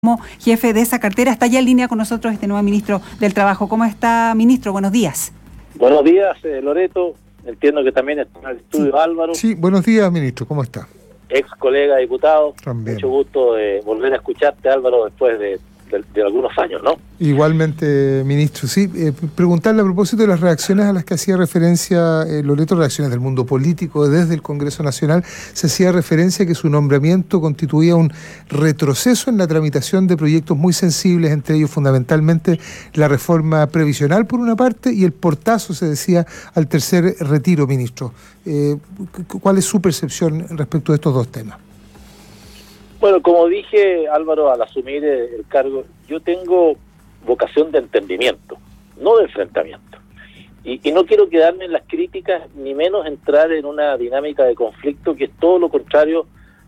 como jefe de esa cartera. Está ya en línea con nosotros este nuevo ministro del Trabajo. ¿Cómo está, ministro? Buenos días. Buenos días, Loreto. Entiendo que también está en el estudio Álvaro. Sí, buenos días, ministro. ¿Cómo está? Ex colega diputado. También. Mucho gusto de volver a escucharte, Álvaro, después de algunos años, ¿no? Igualmente, ministro. Sí, preguntarle a propósito de las reacciones a las que hacía referencia Loreto, reacciones del mundo político desde el Congreso Nacional. Se hacía referencia a que su nombramiento constituía un retroceso en la tramitación de proyectos muy sensibles, entre ellos fundamentalmente la reforma previsional por una parte y el portazo, se decía, al tercer retiro, ministro. ¿Cuál es su percepción respecto de estos dos temas? Bueno, como dije, Álvaro, al asumir el cargo, yo tengo vocación de entendimiento, no de enfrentamiento. Y no quiero quedarme en las críticas, ni menos entrar en una dinámica de conflicto que es todo lo contrario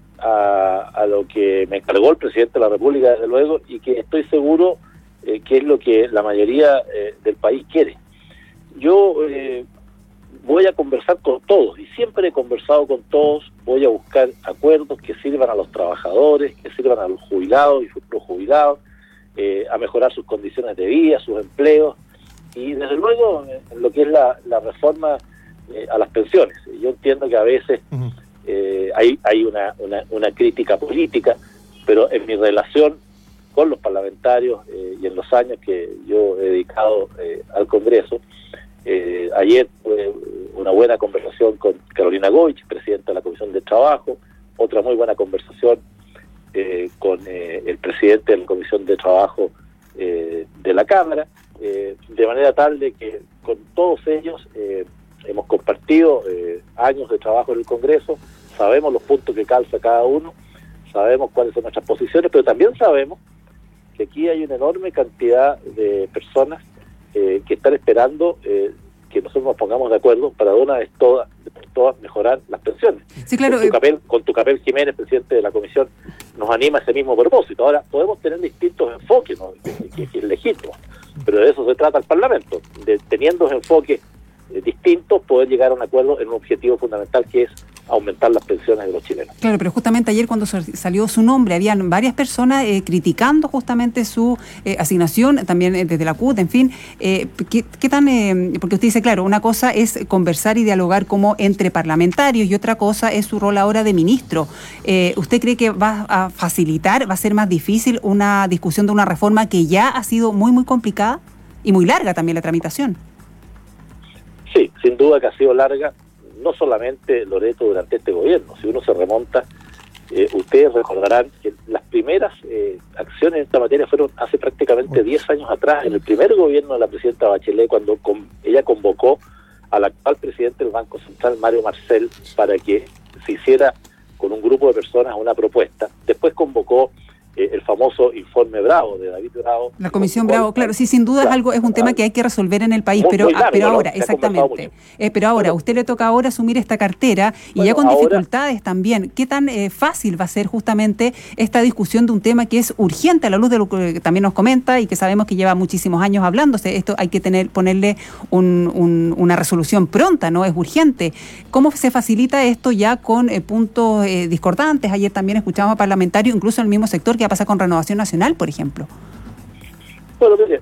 a lo que me encargó el presidente de la República, desde luego, y que estoy seguro que es lo que la mayoría del país quiere. Yo voy a conversar con todos, y siempre he conversado con todos. Voy a buscar acuerdos que sirvan a los trabajadores, que sirvan a los jubilados y futuros jubilados, a mejorar sus condiciones de vida, sus empleos, y desde luego en lo que es la reforma a las pensiones. Yo entiendo que a veces hay una crítica política, pero en mi relación con los parlamentarios y en los años que yo he dedicado al Congreso, ayer tuve una buena conversación con Carolina Goich, presidenta de la Comisión de Trabajo, otra muy buena conversación con el presidente de la Comisión de Trabajo de la Cámara, de manera tal de que con todos ellos hemos compartido años de trabajo en el Congreso, sabemos los puntos que calza cada uno, sabemos cuáles son nuestras posiciones, pero también sabemos que aquí hay una enorme cantidad de personas que están esperando que nosotros nos pongamos de acuerdo para de una vez todas mejorar las pensiones. Sí, claro. Con Tucapel Jiménez, presidente de la comisión, nos anima ese mismo propósito. Ahora, podemos tener distintos enfoques, ¿no? que es legítimo, pero de eso se trata el Parlamento, de teniendo enfoques distintos, poder llegar a un acuerdo en un objetivo fundamental, que es aumentar las pensiones de los chilenos. Claro, pero justamente ayer cuando salió su nombre, habían varias personas criticando justamente su asignación, también desde la CUT, en fin. ¿Qué tan...? Porque usted dice, claro, una cosa es conversar y dialogar como entre parlamentarios y otra cosa es su rol ahora de ministro. ¿Usted cree que va a facilitar, va a ser más difícil una discusión de una reforma que ya ha sido muy, muy complicada y muy larga también la tramitación? Sí, sin duda que ha sido larga, no solamente, Loreto, durante este gobierno. Si uno se remonta, ustedes recordarán que las primeras acciones en esta materia fueron hace prácticamente 10 años atrás, en el primer gobierno de la presidenta Bachelet, cuando ella convocó al actual presidente del Banco Central, Mario Marcel, para que se hiciera con un grupo de personas una propuesta. Después convocó el famoso informe Bravo, de David Bravo. La Comisión Bravo, claro, sí, sin duda es un tema que hay que resolver en el país, pero ahora, exactamente. Pero ahora, usted le toca ahora asumir esta cartera y ya con dificultades también. ¿Qué tan fácil va a ser justamente esta discusión de un tema que es urgente a la luz de lo que también nos comenta y que sabemos que lleva muchísimos años hablándose? Esto hay que ponerle una resolución pronta, ¿no? Es urgente. ¿Cómo se facilita esto ya con puntos discordantes? Ayer también escuchamos a parlamentarios, incluso en el mismo sector, ¿qué pasa con Renovación Nacional, por ejemplo? Bueno, mire,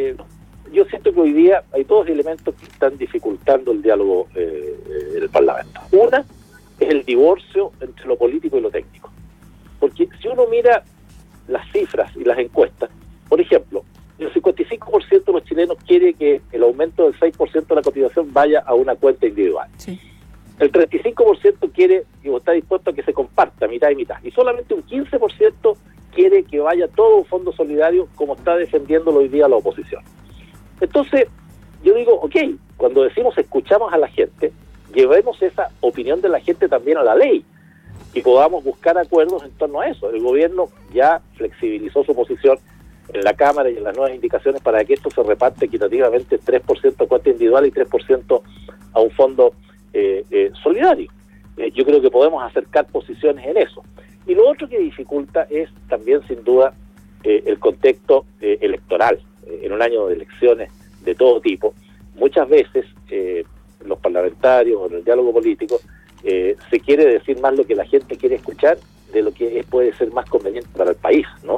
yo siento que hoy día hay dos elementos que están dificultando el diálogo en el Parlamento. Una es el divorcio entre lo político y lo técnico. Porque si uno mira las cifras y las encuestas, por ejemplo, el 55% de los chilenos quiere que el aumento del 6% de la cotización vaya a una cuenta individual. Sí. El 35% quiere y está dispuesto a que se comparta mitad y mitad. Y solamente un 15% quiere que vaya todo un fondo solidario, como está defendiéndolo hoy día la oposición. Entonces, yo digo, ok, cuando decimos escuchamos a la gente, llevemos esa opinión de la gente también a la ley y podamos buscar acuerdos en torno a eso. El gobierno ya flexibilizó su posición en la Cámara y en las nuevas indicaciones para que esto se reparte equitativamente, 3% a cuenta individual y 3% a un fondo solidario. Yo creo que podemos acercar posiciones en eso. Y lo otro que dificulta es también, sin duda, el contexto electoral. En un año de elecciones de todo tipo, muchas veces los parlamentarios o en el diálogo político se quiere decir más lo que la gente quiere escuchar de lo que puede ser más conveniente para el país, ¿no?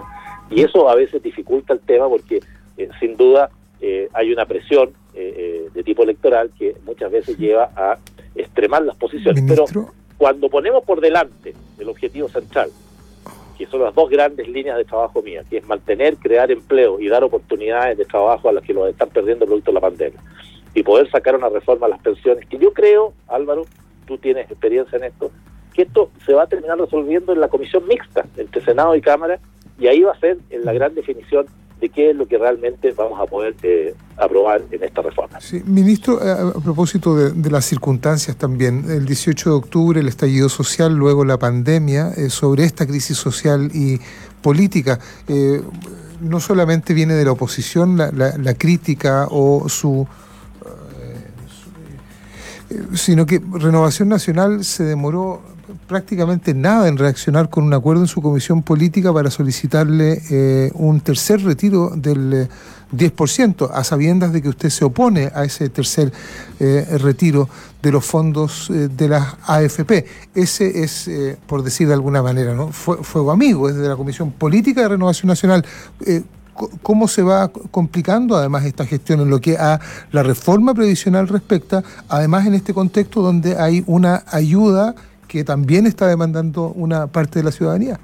Y eso a veces dificulta el tema porque sin duda hay una presión de tipo electoral que muchas veces lleva a extremar las posiciones. ¿Ministro? Pero cuando ponemos por delante el objetivo central, que son las dos grandes líneas de trabajo mías, que es mantener, crear empleo y dar oportunidades de trabajo a los que los están perdiendo producto de la pandemia, y poder sacar una reforma a las pensiones, que yo creo, Álvaro, tú tienes experiencia en esto, que esto se va a terminar resolviendo en la comisión mixta entre Senado y Cámara, y ahí va a ser en la gran definición de qué es lo que realmente vamos a poder aprobar en esta reforma. Sí, ministro, a propósito de las circunstancias también, el 18 de octubre el estallido social, luego la pandemia, sobre esta crisis social y política, no solamente viene de la oposición la crítica o sino que Renovación Nacional se demoró prácticamente nada en reaccionar con un acuerdo en su comisión política para solicitarle un tercer retiro del 10%, a sabiendas de que usted se opone a ese tercer retiro de los fondos de las AFP. Ese es, por decir de alguna manera, ¿no? Fuego amigo, es de la Comisión Política de Renovación Nacional. ¿Cómo se va complicando además esta gestión en lo que a la reforma previsional respecta, además en este contexto donde hay una ayuda que también está demandando una parte de la ciudadanía?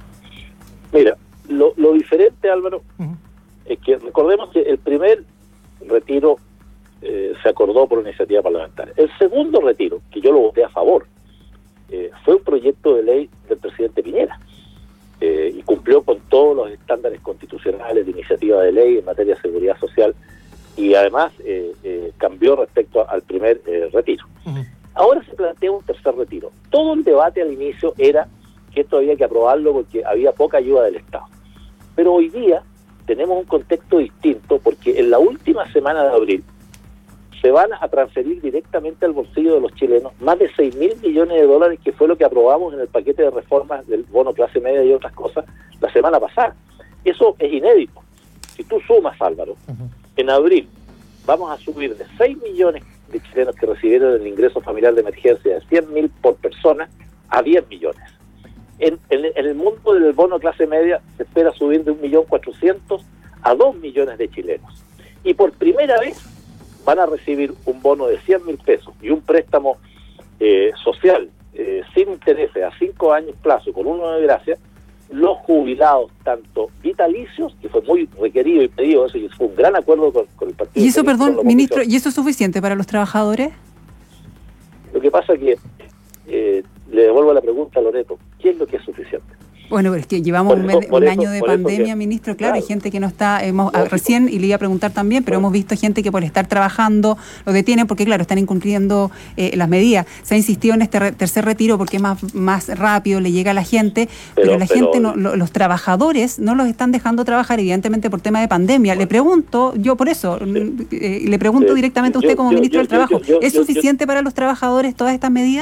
Mira, lo diferente, Álvaro, es que recordemos que el primer retiro se acordó por iniciativa parlamentaria. El segundo retiro, que yo lo voté a favor, fue un proyecto de ley del presidente Piñera, y cumplió con todos los estándares constitucionales de iniciativa de ley en materia de seguridad social, y además cambió respecto al primer retiro. Ahora se plantea un tercer retiro. Todo el debate al inicio era que esto había que aprobarlo porque había poca ayuda del Estado. Pero hoy día tenemos un contexto distinto porque en la última semana de abril se van a transferir directamente al bolsillo de los chilenos más de 6.000 millones de dólares, que fue lo que aprobamos en el paquete de reformas del bono clase media y otras cosas la semana pasada. Eso es inédito. Si tú sumas, Álvaro, en abril vamos a subir de 6 millones de chilenos que recibieron el ingreso familiar de emergencia de 100.000 por persona a 10 millones. En el mundo del bono clase media se espera subir de 1.400.000 a 2 millones de chilenos. Y por primera vez van a recibir un bono de 100.000 pesos y un préstamo social sin intereses a 5 años plazo con uno de gracia, los jubilados, tanto vitalicios, que fue muy requerido y pedido eso, y fue un gran acuerdo con el partido. Y eso, perdón, ministro, ¿y eso es suficiente para los trabajadores? Lo que pasa es que, le devuelvo la pregunta a Loreto, ¿qué es lo que es suficiente? Bueno, pero es que llevamos un año de pandemia, ministro, claro, hay gente que no está, recién, y le iba a preguntar también, pero hemos visto gente que por estar trabajando lo detienen porque, claro, están incumpliendo las medidas. Se ha insistido en este tercer retiro porque es más rápido, le llega a la gente, pero la gente, los trabajadores no los están dejando trabajar, evidentemente por tema de pandemia. Le pregunto, yo por eso, le pregunto directamente a usted como ministro del Trabajo, ¿es suficiente para los trabajadores todas estas medidas?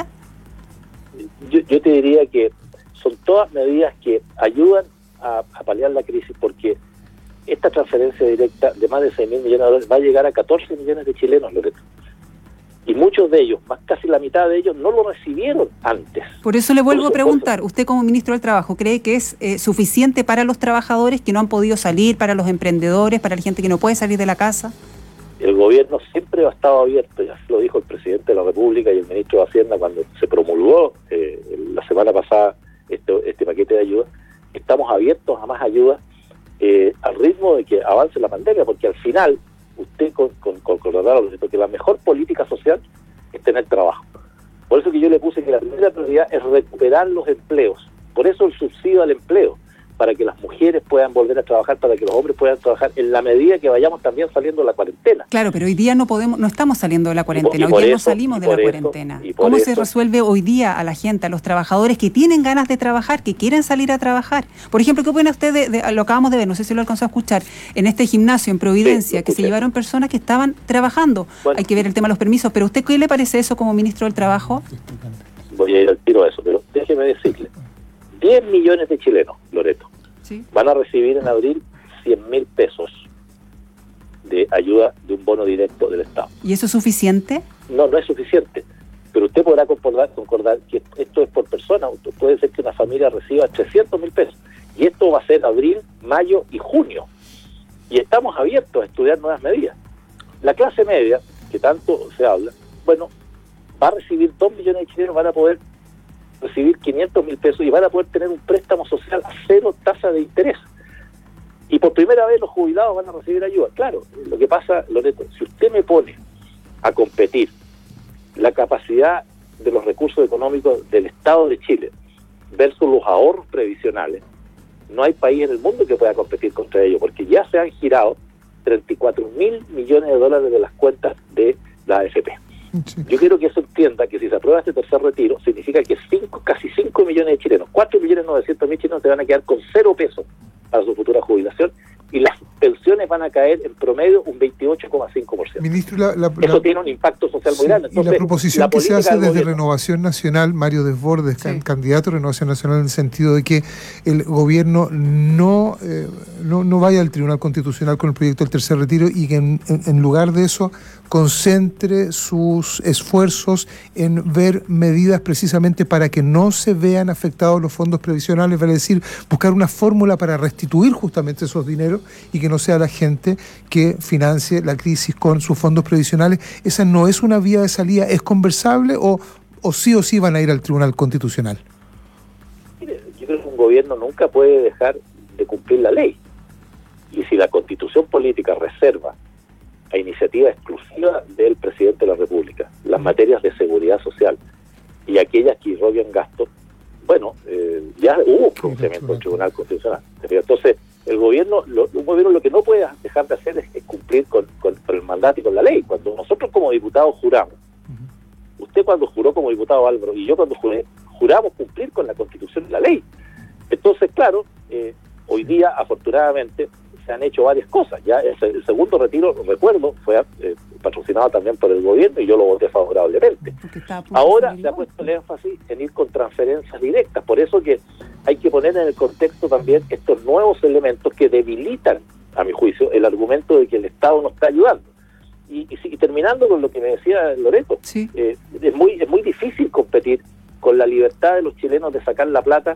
Yo te diría que son todas medidas que ayudan a paliar la crisis, porque esta transferencia directa de más de 6.000 millones de dólares va a llegar a 14 millones de chilenos, Loreto. Y muchos de ellos, casi la mitad de ellos, no lo recibieron antes. Por eso le vuelvo a preguntar, usted como ministro del Trabajo, ¿cree que es suficiente para los trabajadores que no han podido salir, para los emprendedores, para la gente que no puede salir de la casa? El gobierno siempre ha estado abierto, ya lo dijo el presidente de la República y el ministro de Hacienda cuando se promulgó la semana pasada este paquete de ayuda. Estamos abiertos a más ayuda al ritmo de que avance la pandemia, porque al final usted concordará que la mejor política social es tener trabajo. Por eso que yo le puse que la primera prioridad es recuperar los empleos, por eso el subsidio al empleo, para que las mujeres puedan volver a trabajar, para que los hombres puedan trabajar en la medida que vayamos también saliendo de la cuarentena. Claro, pero hoy día no estamos saliendo de la cuarentena, hoy día no salimos de la cuarentena. ¿Cómo se resuelve hoy día a la gente, a los trabajadores que tienen ganas de trabajar, que quieren salir a trabajar? Por ejemplo, ¿qué opina usted lo acabamos de ver, no sé si lo alcanzó a escuchar, en este gimnasio en Providencia, que se llevaron personas que estaban trabajando? Bueno, hay que ver el tema de los permisos, pero ¿usted qué le parece eso como ministro del Trabajo? Voy a ir al tiro a eso, pero déjeme decirle, 10 millones de chilenos, Loreto, ¿sí?, van a recibir en abril 100.000 pesos de ayuda de un bono directo del Estado. ¿Y eso es suficiente? No es suficiente, pero usted podrá concordar que esto es por persona. Puede ser que una familia reciba 300.000 pesos, Y esto va a ser abril, mayo y junio. Y estamos abiertos a estudiar nuevas medidas. La clase media, que tanto se habla, bueno, va a recibir 2 millones de chilenos, van a poder recibir 500.000 pesos y van a poder tener un préstamo social a 0 tasa de interés. Y por primera vez los jubilados van a recibir ayuda. Claro, lo que pasa, Loreto, si usted me pone a competir la capacidad de los recursos económicos del Estado de Chile versus los ahorros previsionales, no hay país en el mundo que pueda competir contra ellos, porque ya se han girado 34.000 millones de dólares de las cuentas de la AFP. Sí. Yo quiero que eso entienda que si se aprueba este tercer retiro, significa que casi 5 millones de chilenos, 4.900.000 chilenos se van a quedar con 0 pesos para su futura jubilación, y las pensiones van a caer en promedio un 28,5%. Ministro, eso tiene un impacto social muy grande. Entonces, y la proposición que se hace desde Renovación Nacional, Mario Desbordes, candidato a Renovación Nacional, en el sentido de que el gobierno no vaya al Tribunal Constitucional con el proyecto del tercer retiro y que en lugar de eso concentre sus esfuerzos en ver medidas precisamente para que no se vean afectados los fondos previsionales, vale decir, buscar una fórmula para restituir justamente esos dineros y que no sea la gente que financie la crisis con sus fondos previsionales. ¿Esa no es una vía de salida? ¿Es conversable o sí van a ir al Tribunal Constitucional? Mire, yo creo que un gobierno nunca puede dejar de cumplir la ley. Y si la Constitución política reserva a iniciativa exclusiva del presidente de la República las materias de seguridad social y aquellas que irroguen gastos, bueno, ya hubo un pronunciamiento del Tribunal Constitucional. Entonces, un gobierno lo que no puede dejar de hacer es cumplir con el mandato y con la ley. Cuando nosotros como diputados juramos, usted cuando juró como diputado Álvaro y yo cuando juramos cumplir con la Constitución y la ley. Entonces, claro, hoy día, afortunadamente, se han hecho varias cosas. Ya el segundo retiro, recuerdo, fue patrocinado también por el gobierno y yo lo voté favorablemente. Ahora se ha puesto el énfasis en ir con transferencias directas. Por eso que hay que poner en el contexto también estos nuevos elementos que debilitan, a mi juicio, el argumento de que el Estado nos está ayudando. Y terminando con lo que me decía Loreto, sí. Es muy difícil competir con la libertad de los chilenos de sacar la plata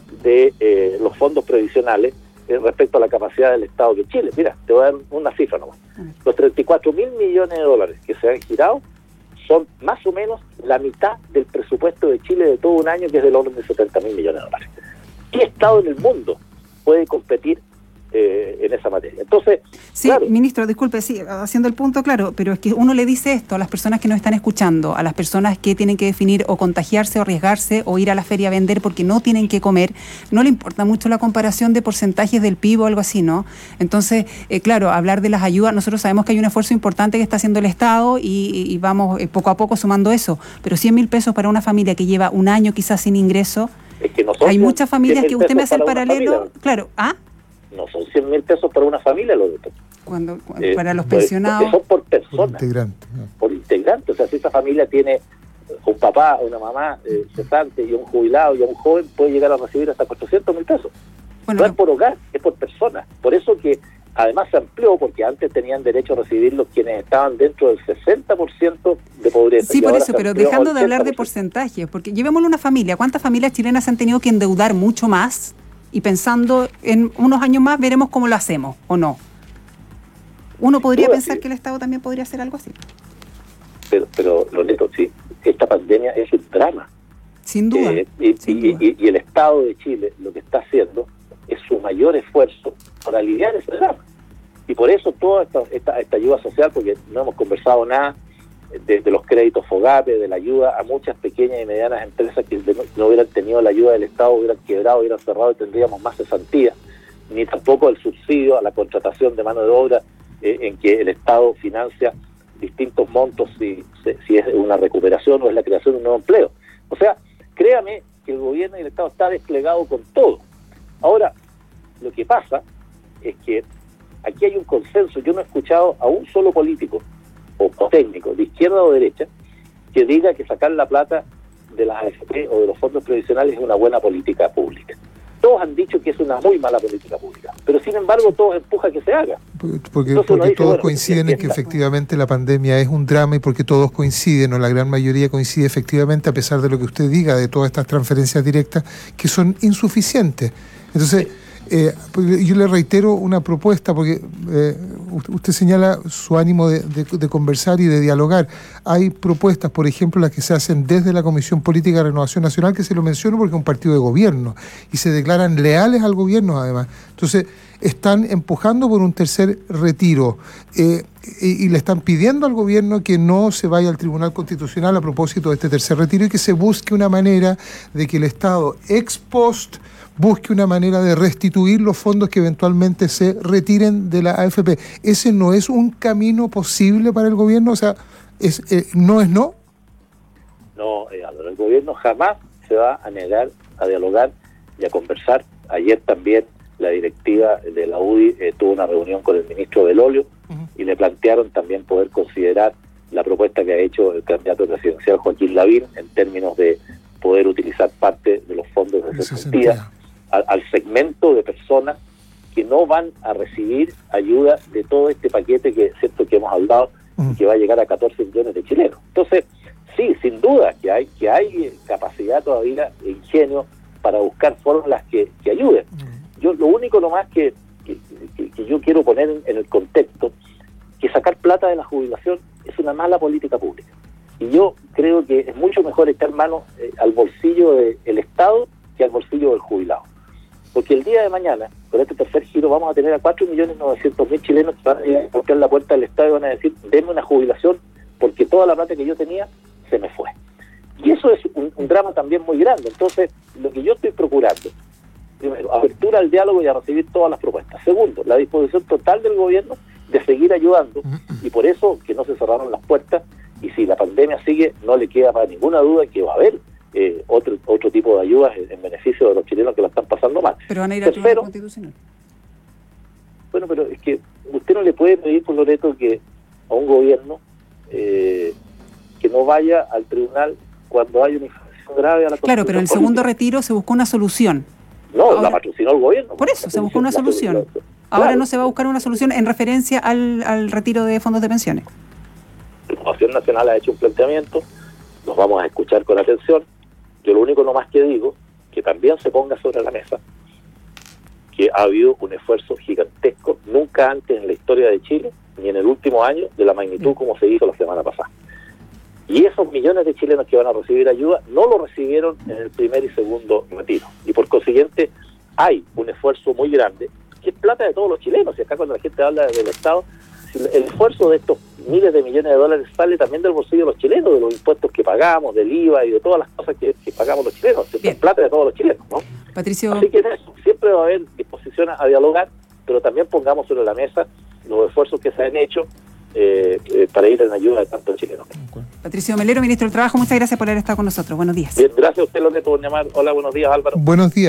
de los fondos previsionales respecto a la capacidad del Estado de Chile. Mira, te voy a dar una cifra nomás. Los 34.000 millones de dólares que se han girado son más o menos la mitad del presupuesto de Chile de todo un año, que es del orden de 70.000 millones de dólares. ¿Qué Estado en el mundo puede competir en esa materia? Entonces, sí, claro, ministro, disculpe, sí, haciendo el punto claro, pero es que uno le dice esto a las personas que nos están escuchando, a las personas que tienen que definir o contagiarse o arriesgarse o ir a la feria a vender porque no tienen que comer, no le importa mucho la comparación de porcentajes del PIB o algo así, ¿no? Entonces, claro, hablar de las ayudas, nosotros sabemos que hay un esfuerzo importante que está haciendo el Estado y vamos poco a poco sumando eso, pero 100.000 pesos para una familia que lleva un año quizás sin ingreso, es que no hay muchas familias que usted me hace el paralelo, claro, no son 100.000 pesos para una familia, cuando para los pensionados. Son por persona. Por integrante. O sea, si esa familia tiene un papá, una mamá cesante y un jubilado y un joven, puede llegar a recibir hasta 400.000 pesos. Bueno, no es por hogar, es por persona. Por eso que además se amplió, porque antes tenían derecho a recibirlos quienes estaban dentro del 60% de pobreza. Sí, por eso, pero dejando de hablar de porcentajes, porque llevémosle una familia. ¿Cuántas familias chilenas se han tenido que endeudar mucho más? Y pensando en unos años más veremos cómo lo hacemos, ¿o no? Uno podría pensar que el Estado también podría hacer algo así. Pero Loreto, sí, esta pandemia es un drama. Sin duda. Y el Estado de Chile lo que está haciendo es su mayor esfuerzo para aliviar ese drama. Y por eso toda esta ayuda social, porque no hemos conversado nada de los créditos FOGAPE, de la ayuda a muchas pequeñas y medianas empresas que no hubieran tenido la ayuda del Estado, hubieran quebrado, hubieran cerrado y tendríamos más cesantía, ni tampoco el subsidio a la contratación de mano de obra en que el Estado financia distintos montos si es una recuperación o es la creación de un nuevo empleo. O sea, créame que el gobierno y el Estado está desplegado con todo. Ahora, lo que pasa es que aquí hay un consenso. Yo no he escuchado a un solo político o técnico, de izquierda o derecha, que diga que sacar la plata de las AFP o de los fondos previsionales es una buena política pública. Todos han dicho que es una muy mala política pública, pero sin embargo todos empujan que se haga. Porque todos coinciden en que efectivamente la pandemia es un drama y porque todos coinciden, o la gran mayoría coincide efectivamente, a pesar de lo que usted diga, de todas estas transferencias directas, que son insuficientes. Entonces, Yo le reitero una propuesta, porque usted señala su ánimo de conversar y de dialogar. Hay propuestas, por ejemplo, las que se hacen desde la Comisión Política de Renovación Nacional, que se lo menciono porque es un partido de gobierno, y se declaran leales al gobierno además. Entonces, están empujando por un tercer retiro y le están pidiendo al gobierno que no se vaya al Tribunal Constitucional a propósito de este tercer retiro y que se busque una manera de que el Estado ex post busque una manera de restituir los fondos que eventualmente se retiren de la AFP. ¿Ese no es un camino posible para el gobierno? O sea, ¿no es no? No, el gobierno jamás se va a negar a dialogar y a conversar. Ayer también la directiva de la UDI tuvo una reunión con el ministro Belolio y le plantearon también poder considerar la propuesta que ha hecho el candidato presidencial Joaquín Lavín en términos de poder utilizar parte de los fondos de cesantía al segmento de personas que no van a recibir ayuda de todo este paquete que hemos hablado, que va a llegar a 14 millones de chilenos. Entonces, sí, sin duda que hay capacidad todavía e ingenio para buscar fórmulas que ayuden. Yo lo único nomás que yo quiero poner en el contexto, que sacar plata de la jubilación es una mala política pública. Y yo creo que es mucho mejor echar mano al bolsillo del Estado que al bolsillo del jubilado. Porque el día de mañana, con este tercer giro, vamos a tener a 4.900.000 chilenos que van a ir a tocar la puerta del Estado y van a decir, denme una jubilación porque toda la plata que yo tenía se me fue. Y eso es un drama también muy grande. Entonces, lo que yo estoy procurando, primero, apertura al diálogo y a recibir todas las propuestas. Segundo, la disposición total del gobierno de seguir ayudando, y por eso que no se cerraron las puertas, y si la pandemia sigue, no le queda para ninguna duda que va a haber otro tipo de ayudas en beneficio de los chilenos que la están pasando mal. Pero van a ir al Tribunal Constitucional. Bueno, pero es que usted no le puede pedir, por Loreto, que a un gobierno que no vaya al tribunal cuando hay una infracción grave a la Constitución. Claro, pero en el segundo retiro se buscó una solución. No, ahora, la patrocinó el gobierno. Por eso, se buscó una solución. Ahora claro, no se va a buscar una solución en referencia al retiro de fondos de pensiones. La Renovación Nacional ha hecho un planteamiento, los vamos a escuchar con atención. Yo lo único nomás que digo, que también se ponga sobre la mesa, que ha habido un esfuerzo gigantesco, nunca antes en la historia de Chile, ni en el último año, de la magnitud como se hizo la semana pasada. Y esos millones de chilenos que van a recibir ayuda no lo recibieron en el primer y segundo retiro. Y por consiguiente hay un esfuerzo muy grande, que es plata de todos los chilenos. Y acá cuando la gente habla del Estado, el esfuerzo de estos miles de millones de dólares sale también del bolsillo de los chilenos, de los impuestos que pagamos, del IVA y de todas las cosas que pagamos los chilenos. Es plata de todos los chilenos, ¿no? Patricio. Así que en eso siempre va a haber disposición a dialogar, pero también pongamos sobre la mesa los esfuerzos que se han hecho para ir en ayuda de tantos chilenos. Patricio Melero, ministro del Trabajo, muchas gracias por haber estado con nosotros. Buenos días. Bien, gracias a usted, Loreto, por llamar. Hola, buenos días, Álvaro. Buenos días.